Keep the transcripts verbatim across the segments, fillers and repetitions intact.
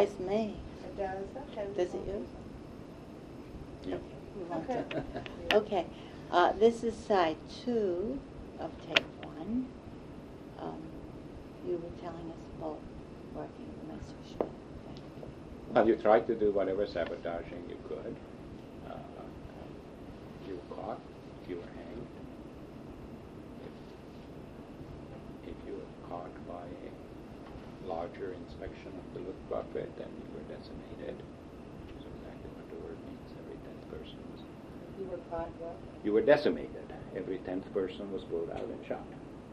surprised me. It does. Okay. Does it you? Yeah. Okay. Move on Okay. to- okay. Uh, this is side two of tape one. Um, you were telling us about working with Messerschmitt. Well, you tried to do whatever sabotaging you could. Uh, you were caught. You were hanged. If, if you were caught by a larger inspection of the Luftwaffe, then you were decimated. Which is exactly what the word means. Every tenth person was. You were caught what? You were decimated. Every tenth person was pulled out and shot.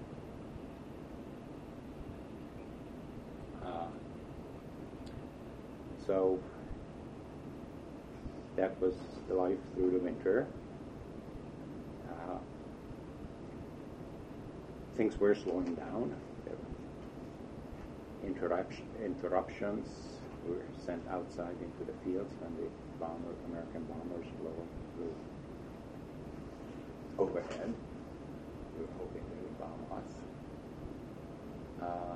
Uh, so that was the life through the winter. Uh, things were slowing down. There were interruption, interruptions. We were sent outside into the fields when the bomber, American bombers flew, flew overhead. We were hoping they would bomb us. Uh,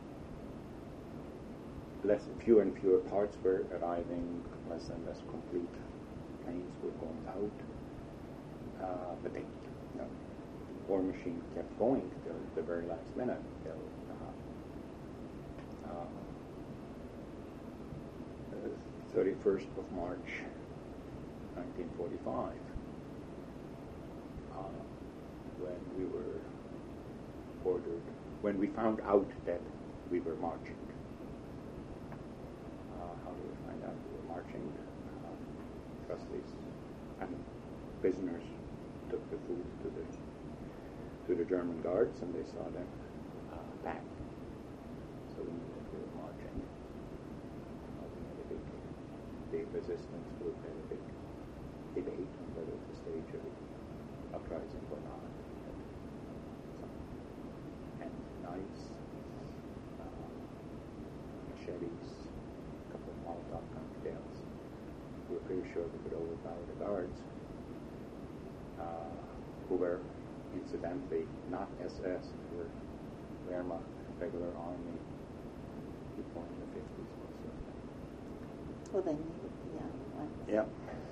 less, fewer and fewer parts were arriving, less and less complete planes were going out. Uh, but they, you know, the war machine kept going till the very last minute, till uh, uh, the thirty-first of March, nineteen forty-five. Uh, when we were ordered, when we found out that we were marching. Uh, how did we find out we were marching? Uh, because these I mean, prisoners took the food to the to the German guards, and they saw them uh, back. So we knew that we were marching. Uh, we had a big, big resistance group, had a big debate on whether to stage a uprising or not. And knives, uh, machetes, a couple of Molotov cocktails. We were pretty sure we could overpower the guards, uh, who were incidentally not S S, they were Wehrmacht, regular army people in the fifties also. Well, they needed the young ones. Yeah.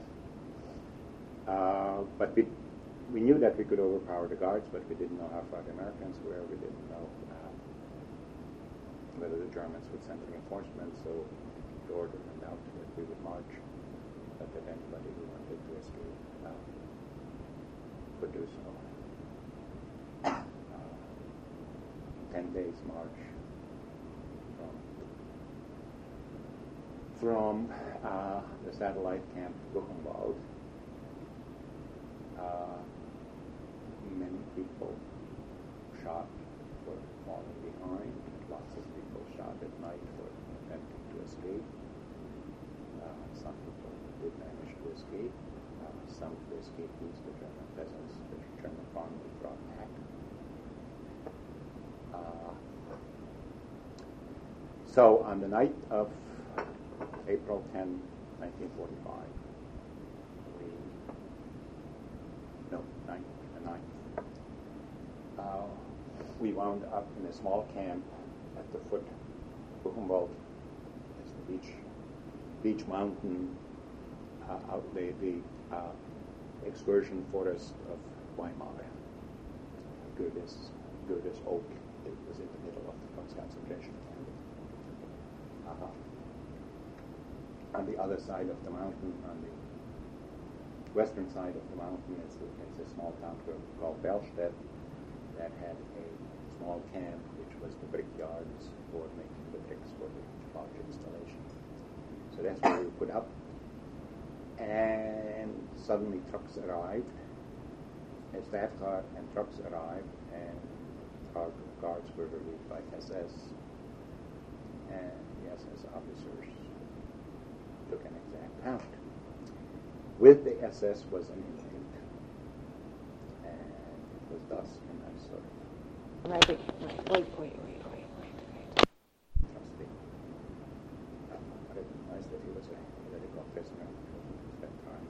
Uh, but we we knew that we could overpower the guards, but we didn't know how far the Americans were. We didn't know uh, whether the Germans would send reinforcements. So the order went out that we would march, but that anybody who wanted to escape uh, could do so. Uh, ten days march from from uh, the satellite camp Buchenwald. Uh, many people shot for falling behind. Lots of people shot at night for attempting to escape. Uh, some people did manage to escape. Uh, some of the escapees, the German peasants, the German farmers brought back. Uh, so on the night of April tenth, nineteen forty-five, we No, ninth, the ninth. Uh, we wound up in a small camp at the foot of Buchenwald. It's the beach, beach mountain, uh, out the, the uh, excursion forest of Weimar. Goethes, Goethes Oak. It was in the middle of the concentration camp. Uh-huh. On the other side of the mountain, on the western side of the mountain, is a, is a small town called Bellstedt that had a small camp, which was the brickyards for making the bricks for the large installation. So that's where we were put up. And suddenly trucks arrived. A staff car and trucks arrived, and our guards were relieved by S S. And the S S officers took an exact count. With the S S was an inmate, and it was dusk, and I sort of Right, wait, wait, wait, wait, wait, wait, wait. trusting. I recognized that he was a political prisoner at that time.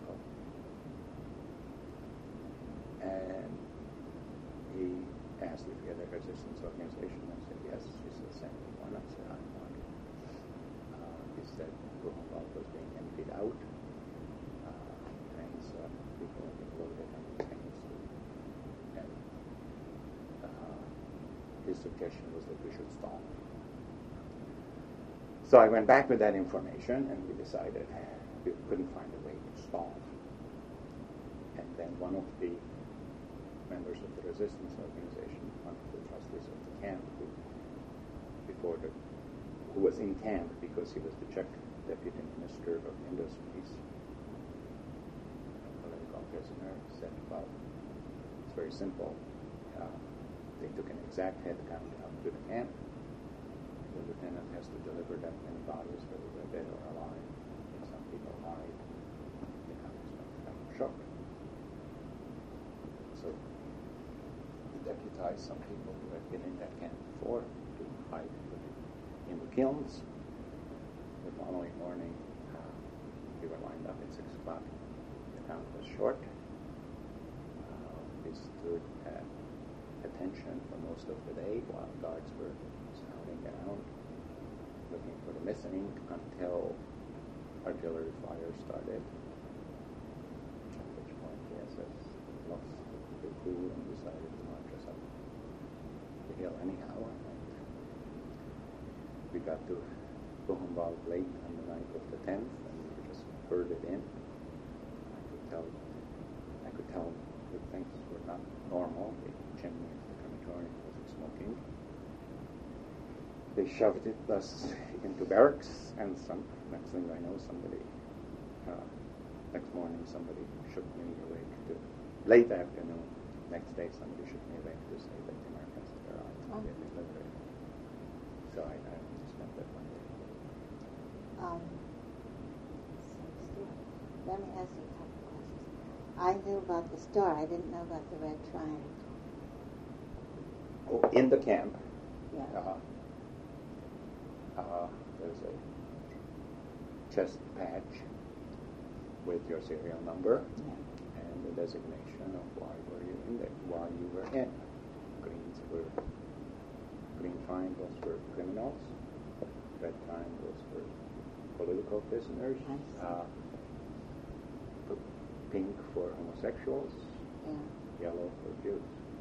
And he asked if we had a resistance organization. I said, yes. He said, send me one. I said, I'm one. Uh, is that Buchenwald was being emptied out. Uh, trains, uh, people were being loaded on the trains. And uh, his suggestion was that we should stall. So I went back with that information, and we decided we couldn't find a way to stall. And then one of the members of the resistance organization, one of the trustees of the camp, who, before the, who was in camp because he was the Czech deputy minister of industries, a political prisoner, said, well, it's very simple. Uh, they took an exact head count out to the camp. The lieutenant has to deliver that many bodies, whether they're dead or alive. And some people hide. The congressman got shot. So he deputized some people who had been in that camp before to hide in the, in the kilns. The following morning, uh, we were lined up at six o'clock. The count was short. Uh, we stood at attention for most of the day while guards were scouting around, looking for the missing until artillery fire started. At which point the S S lost the cool and decided to march us up the hill anyhow. And we got to Buchenwald late on the night of the tenth, and we were just herded in. I could tell, I could tell that things were not normal. The chimney of the crematorium wasn't smoking. They shoved it us into barracks, and some next thing I know, somebody uh, next morning somebody shook me awake to late afternoon. Next day, somebody shook me awake to say that the Americans had arrived and they had been liberated. So I, I spent that one day. Um, let me ask you a couple questions. I knew about the star. I didn't know about the red triangle. Oh, in the camp, Yeah. uh, uh, there's a chest patch with your serial number Yeah. and the designation of why were you in there, why you were in. Greens were green triangles for criminals, red triangles for political prisoners, I see. uh, p- pink for homosexuals, Yeah. yellow for Jews.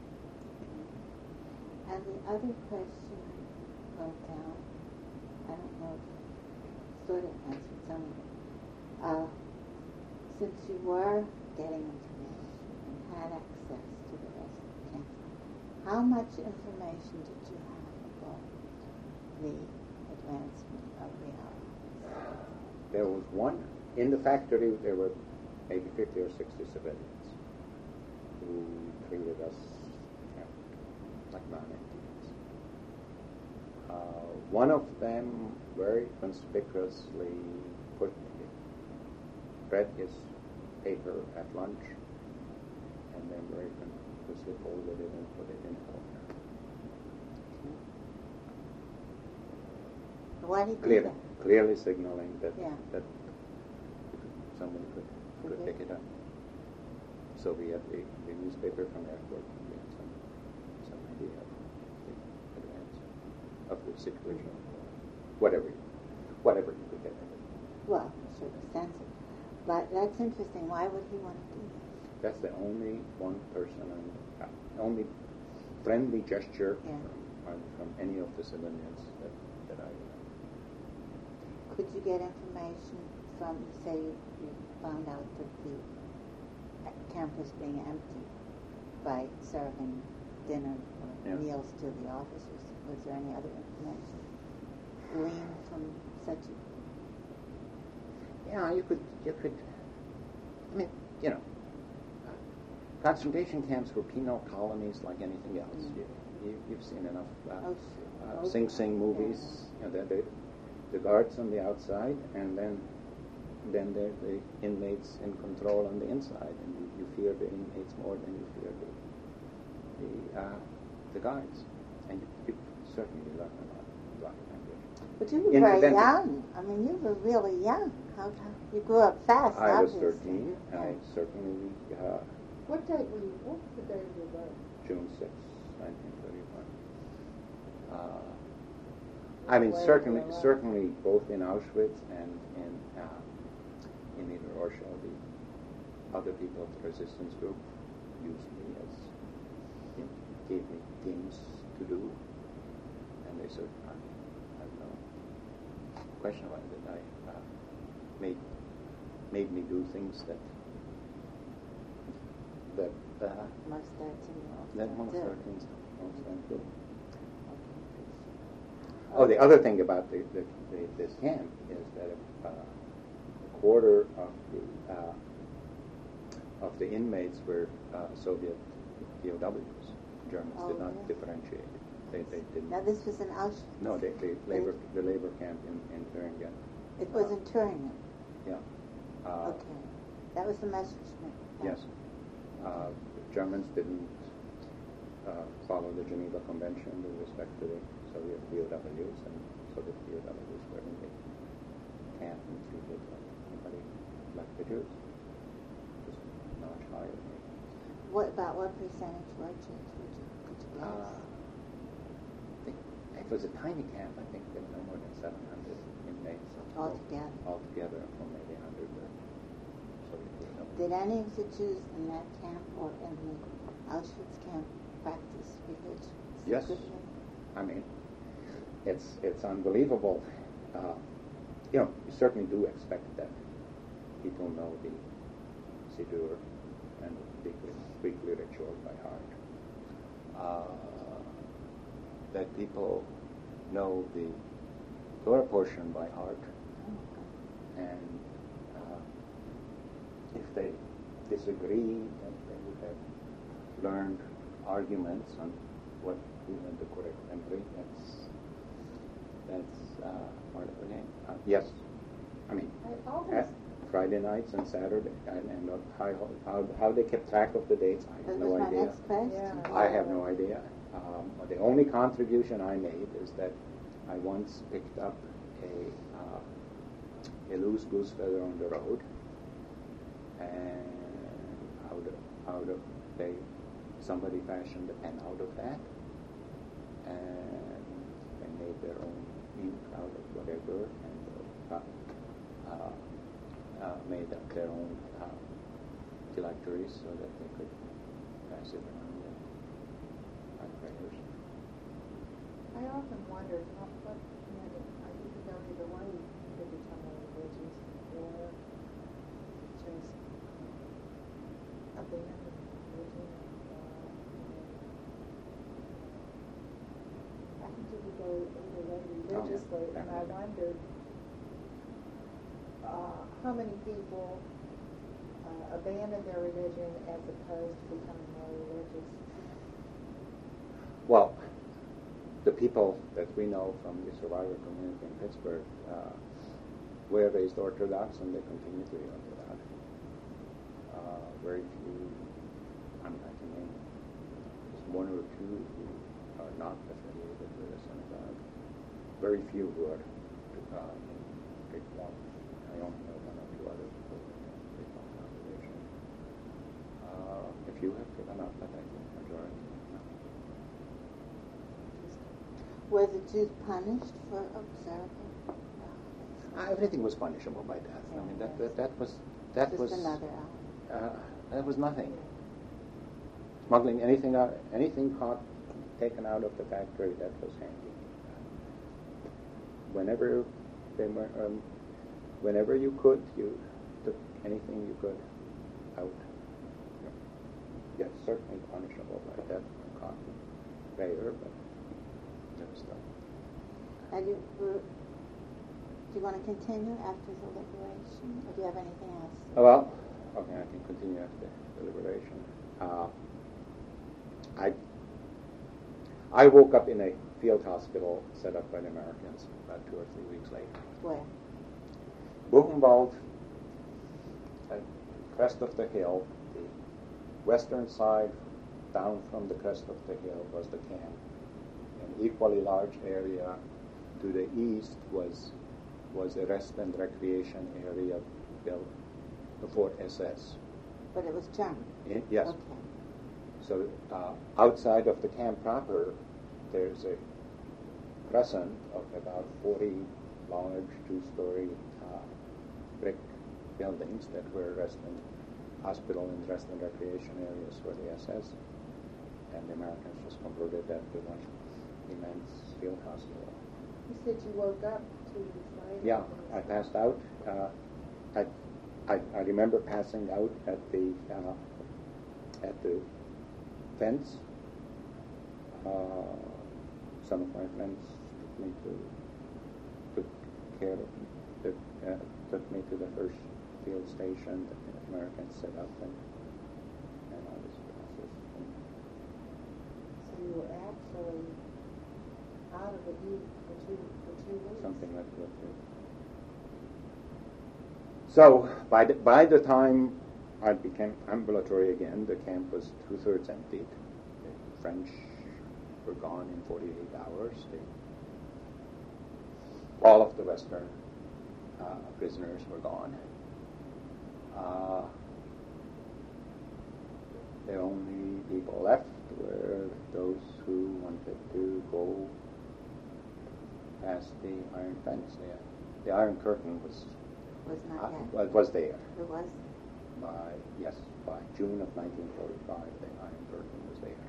And the other question I wrote down, I don't know if you sort of answered some of it. Uh, since you were getting information and had access to the rest of the camp, how much information did you have about the advancement of the army? There was one, in the factory there were maybe fifty or sixty civilians who treated us you know, like non-entities. Uh, one of them very conspicuously put, read his paper at lunch and then very conspicuously folded it and put it in a corner. Why did he do Clear, that? clearly signaling that, Yeah. that somebody could, could Mhm. pick it up. So we had the, the newspaper from airport, and we had some, some idea of the advance of the situation, whatever, you- whatever you could get. Well, sort of sensitive. But that's interesting. Why would he want to do that? That's the only one person, and uh, only friendly gesture Yeah. from, from any of the civilians that, that I Could you get information from, say, you, you found out that the camp was being empty by serving dinner or Yeah. meals to the officers? Was there any other information gleaned from such a... Yeah, you could, you could, I mean, you know, concentration camps were penal colonies like anything else. Mm. You, you, you've seen enough uh, Oh, sure. uh, Oh, Sing Sing movies. yeah. You know, the, the, the guards on the outside, and then then there's the inmates in control on the inside, and you, you fear the inmates more than you fear the the, uh, the guards, and you, you certainly learn a lot about language. But you were very Incidentally- young. I mean, you were really young. How, how you grew up fast, I was obviously. thirteen. Yeah. I certainly uh, What date were you, what was the date of your birth? June sixth, nineteen thirty-one. Uh, I mean, way certainly, to allow- certainly, both in Auschwitz and in uh, in Inner Russia, the other people of the resistance group used me as, you know, gave me things to do, and they said, I, I have no question about it. I uh, made made me do things that that uh, Most thirteen that year most olds thirteens most don't do. Oh, the other thing about the, the, the, this camp is that uh, a quarter of the uh, of the inmates were uh, Soviet P O Ws. Germans Oh, did not yes. differentiate. They they didn't. Now this was in Auschwitz. No, they, they labor the labor camp in in Thuringen. It was in Turingen. Yeah. Uh, Okay, that was the Messerschmitt. Yes. Uh, Germans didn't uh, follow the Geneva Convention with respect to the Soviet P O Ws, and Soviet P O Ws were in the camp and treated like anybody like the Jews. Just much higher. What about what percentage were Jews? Would you, could you guess? Uh, I think it was a tiny camp. I think there were no more than seven hundred inmates Altogether. Altogether, from maybe one hundred were Soviet P O Ws. Did any of the Jews in that camp or in the Auschwitz camp practice religion? Yes. secretly? I mean, it's it's unbelievable. Uh, you know, you certainly do expect that people know the Siddur and the weekly, weekly rituals by heart. Uh, that people know the Torah portion by heart, and uh, if they disagree, then they would have learned arguments on what even the correct memory. That's that's uh, part of the game. Uh, yes, I mean, I always, at Friday nights and Saturday, and, and how, how how they kept track of the dates, I That have was no my idea. next question. Yeah. I have no idea. Um, the only contribution I made is that I once picked up a uh, a loose goose feather on the road, and out of out of they somebody fashioned a pen out of that, and they made their own ink out of whatever, and uh, uh, uh, made up their own uh, phylacteries so that they could pass it around and write prayers. I often wondered what, what you know, I didn't go either way to become a religious or just abandon religion. I didn't go either way religiously, yeah. and I wondered uh, how many people uh, abandon their religion as opposed to becoming more religious. Well, the people that we know from the survivor community in Pittsburgh uh, were raised Orthodox, and they continue to be Orthodox. Uh, very few, I mean, I can name just one or two who are not affiliated with the synagogue. Very few who are uh, in Reform. I only know one or two other people in the Reform congregation. Uh, a few have given up, but I think majority no. Were the Jews punished for observing? Uh, everything was punishable by death. I mean, that that, that was that Just was another hour. uh, that was nothing. Smuggling anything out, anything caught, taken out of the factory, that was hanging. Whenever they were, um, whenever you could, you took anything you could out. Yes, certainly punishable by death when caught. Rare, but there was stuff. And you were, do you want to continue after the liberation, or do you have anything else? Oh, well, okay, I can continue after the liberation. Uh, I I woke up in a field hospital set up by the Americans about two or three weeks later. Where? Buchenwald, at the crest of the hill, the western side down from the crest of the hill was the camp. An equally large area to the east was was a rest and recreation area built before S S. But it was German. In, yes. Okay. So uh, outside of the camp proper, there's a crescent of about forty large two-story uh, brick buildings that were resident hospital and resident recreation areas for the S S. And the Americans just converted that to one immense field hospital. You said you woke up two weeks later. Yeah, I passed out. Uh, I, I I remember passing out at the uh, at the fence. Uh, some of my friends took me to took care of me, took, uh, took me to the first field station that the Americans set up, and and I was processed. So you were actually out of the heat for two for two weeks. Something like that. So by the, by the time I became ambulatory again, the camp was two-thirds emptied. The French were gone in forty-eight hours. They, all of the Western uh, prisoners were gone. Uh, the only people left were those who wanted to go past the iron fence. The, the Iron Curtain was Was not uh, yet. well, it was there. It was. By yes, by June of nineteen forty-five, the Iron Curtain was there.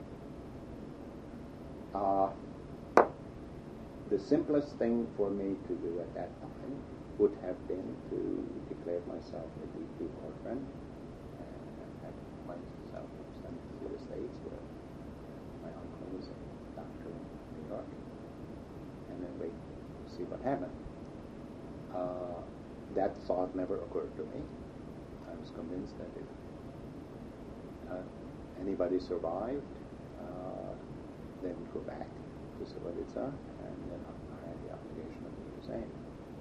Uh, the simplest thing for me to do at that time would have been to declare myself a D P orphan and have myself sent to the States where my uncle was a doctor in New York, and then wait to see what happened. Uh, that thought never occurred to me. I was convinced that if uh, anybody survived, uh, they would go back to Srebrenica, and then I had the obligation of doing the same.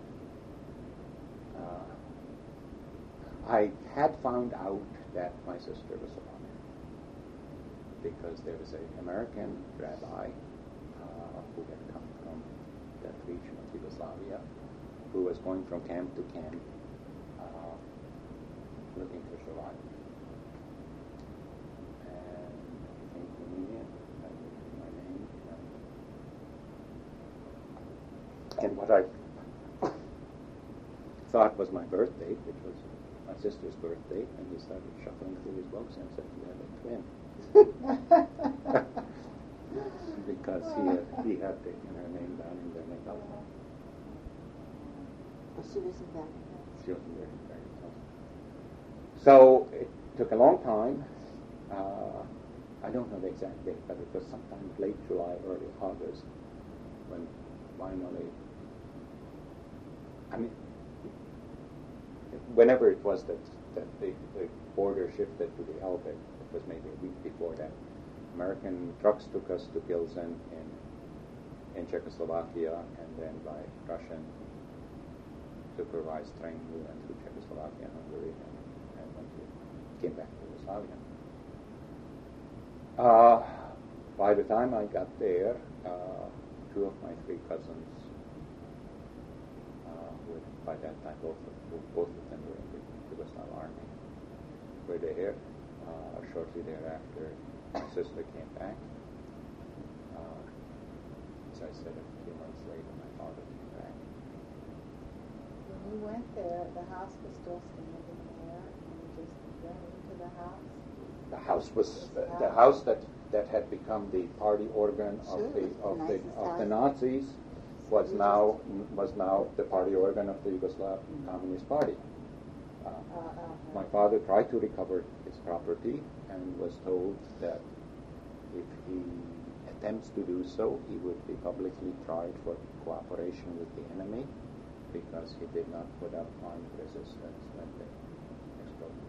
Uh, I had found out that my sister was alive because there was an American rabbi uh, who had come from that region of Yugoslavia, who was going from camp to camp uh, looking for survivors. And he came to me and I gave him my name. And, and what I thought was my birth date, which was my sister's birth date, and he started shuffling through his books and said, "You have a twin." Because he had, he had taken her name down in the name. Well, she was in that. She wasn't very, very tough. So it took a long time. Uh, I don't know the exact date, but it was sometime late July, early August, when finally, I mean, whenever it was that, that the, the border shifted to the Elbe, it was maybe a week before that, American trucks took us to Pilsen in, in Czechoslovakia, and then by Russian supervised train we went through Czechoslovakia and Hungary, and, and when we came back to Yugoslavia. Uh, by the time I got there, uh, two of my three cousins, uh, were, by that time both of, both of them were in the Yugoslav army, were there. Uh, shortly thereafter, my sister came back. Uh, as I said, a few months later, my father came back. When you went there, the house was still standing there, and you just went into the house? The house was uh, the house that, that had become the party organ of Sure, the of the nicest of house. the Nazis was now was now the party organ of the Yugoslav Communist Party. Uh, Uh, uh, my father tried to recover his property and was told that if he attempts to do so, he would be publicly tried for cooperation with the enemy because he did not put up armed resistance when they exploded.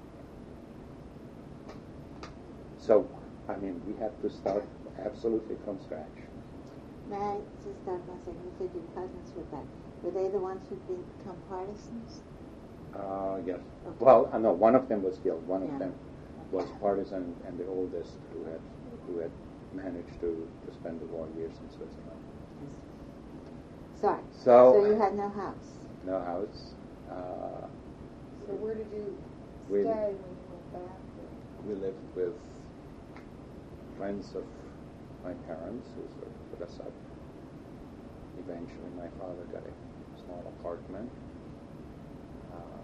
So, I mean, we had to start absolutely from scratch. May I just start by saying, you said your cousins were back. Were they the ones who'd become partisans? Uh, yes. Okay. Well, uh, no, one of them was killed. One Yeah. of them was partisan, and the oldest who had who had managed to, to spend the war years in Switzerland. Yes. Sorry. So- So you had no house. No house. Uh, So where did you We- stay when you went back there? we lived with friends of my parents who sort of put us up. eventually my father got a small apartment. Uh,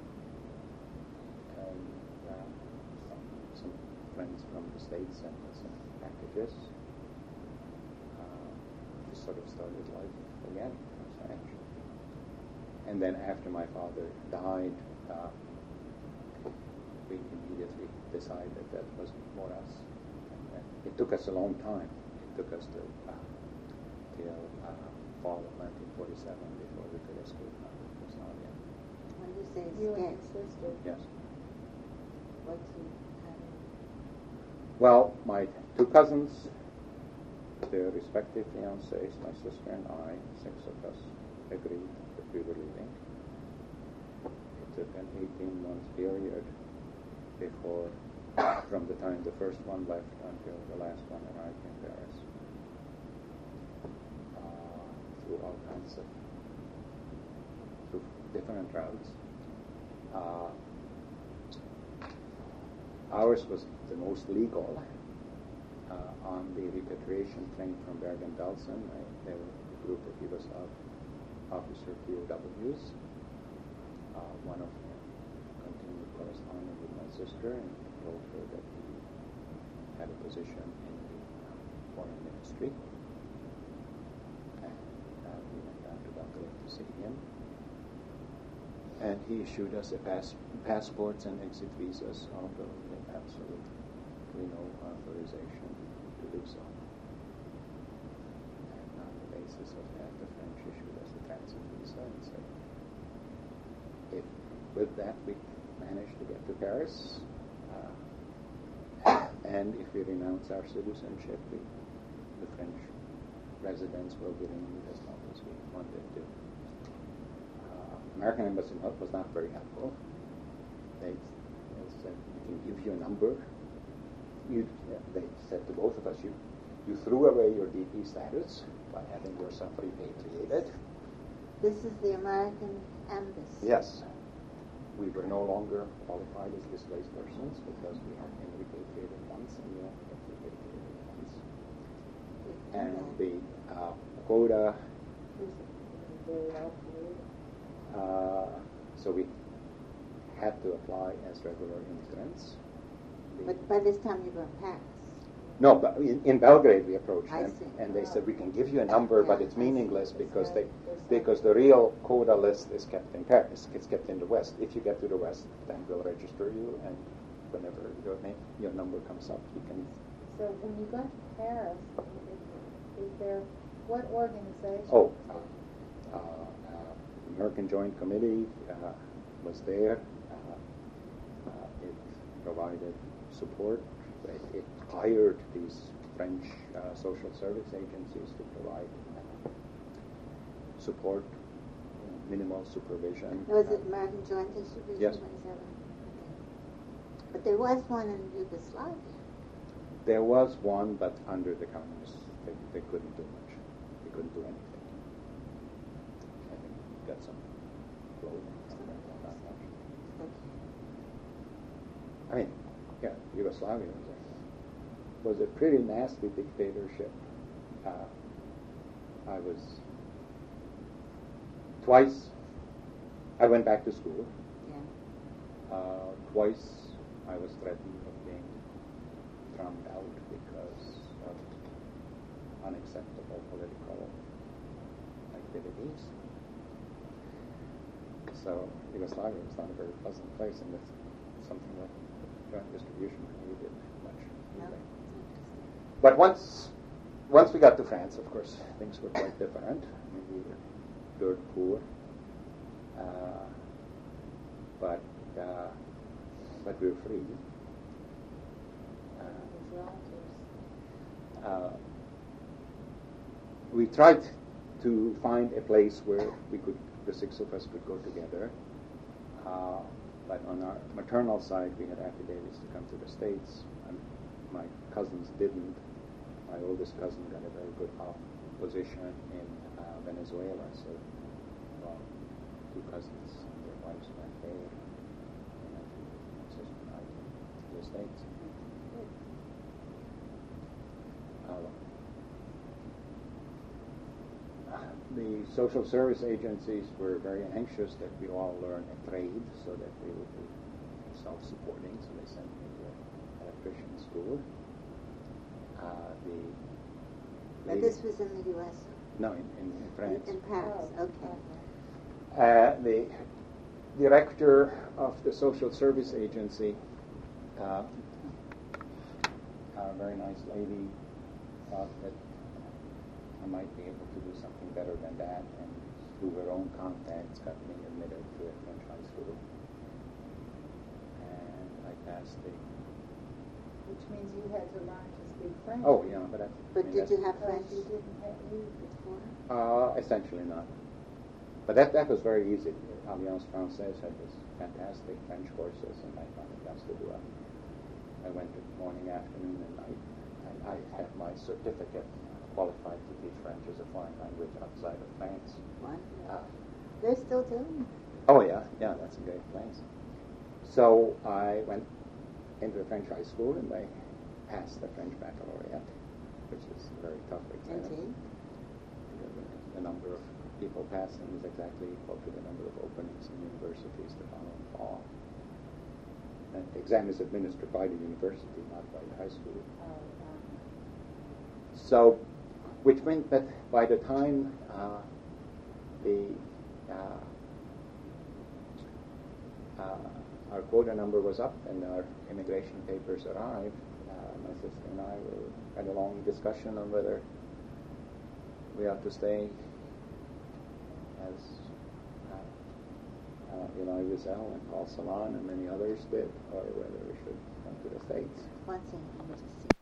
and uh, some, some friends from the States sent us some packages. Uh, just sort of started life again from scratch. And then after my father died, uh, we immediately decided that wasn't for us. And it took us a long time. It took us to, uh, till uh, fall of nineteen forty-seven before we could escape out of Yugoslavia. When you say You and escape, your sister. Yes. what do you have? Well, my two cousins, their respective fiancés, my sister and I, six of us, agreed that we were leaving. It took an eighteen-month period before, from the time the first one left until the last one arrived in Paris, uh, through all kinds of, through different routes. Uh, ours was the most legal. Uh, on the repatriation claim from Bergen-Belsen, there were a group of Yugoslav officer P O Ws. Uh, one of them continued corresponding with my sister and told her that he had a position in the uh, foreign ministry. And uh, we went down to Belgrade to see him. And he issued us a pass- passports and exit visas, although we had absolutely no authorization to do so. And on the basis of that, the French issued us a transit visa and said, if with that we manage to get to Paris, uh, and if we renounce our citizenship, we, the French residents will be renewed as long as we wanted to. Uh, American embassy was not very helpful. They, they said, we can give you a number. You, they said to both of us, you, you threw away your D P status by having yourself repatriated. This is the American embassy. Yes. We were no longer qualified as displaced persons because we had been repatriated once and we only get repatriated once. And the uh, quota, Very helpful. uh, so we had to apply as regular immigrants. The, But by this time you were in Paris. no, but in, in Belgrade we approached I them see. and they said we can give you a number, but Yeah, it's I see. meaningless because they There's because the real quota list is kept in Paris. It's kept in the West. If you get to the West, then we'll register you, and whenever your name, your number comes up, you can. So when you got to Paris, is, is there, what organization? Oh, uh, uh, American Joint Committee uh, was there. Uh, uh, it provided support. It, it hired these French uh, social service agencies to provide uh, support, minimal supervision. Was it American Joint Distribution? Yes. twenty-seven? Okay. But there was one in Yugoslavia. There was one, but under the communists, they, they couldn't do much. They couldn't do anything. I think we got some clothing from them, but not much. Okay. I mean, yeah, Yugoslavia was a, was a pretty nasty dictatorship. Uh, I was twice. I went back to school. Yeah. Uh, twice I was threatened of being drummed out because of unacceptable political activities. So Yugoslavia was not a very pleasant place, and it's something that the Joint Distribution Committee did much. No, either. it's interesting. But once once we got to France, of course, things were quite different. I mean, we were dirt poor, uh, but uh, but we were free. His relatives. Uh, we tried to find a place where we could, the six of us could go together. Uh, but on our maternal side, we had affidavits to come to the States, and my cousins didn't. My oldest cousin got a very good uh, position in uh, Venezuela, so well, two cousins and their wives went there, and my sister and I to the States. Uh, the social service agencies were very anxious that we all learn a trade so that we would be self-supporting, so they sent me to an electrician school. Uh, the But this was in the U S? No, in, in, in France. In, in Paris, Oh, okay. Uh, the director of the social service agency, uh, a very nice lady, thought that I might be able to do something better than that, and through her own contacts got me admitted to a French high school. And I passed the... Which means you had to learn to speak French. Oh, yeah, but I... But I mean, did you have Oh, French you didn't have you before? Uh, essentially not. But that that was very easy. Alliance Française had this fantastic French courses, and I found it best to do it. I went to morning, afternoon, and night. And I had my certificate qualified to teach French as a foreign language outside of France. One? Uh, They're still doing it. oh, yeah, yeah, that's a great place. So I went into a French high school, and I passed the French baccalaureate, which is a very tough exam. Indeed. The, the number of people passing is exactly equal to the number of openings in universities the following fall. And the exam is administered by the university, not by the high school. Oh, um, So, which meant that by the time uh, the uh, uh, our quota number was up and our immigration papers arrived, uh, my sister and I were had a long discussion on whether we ought to stay as uh, uh, Eli Wiesel and Paul Salon and many others did, or whether we should come to the States. One second, let me just see.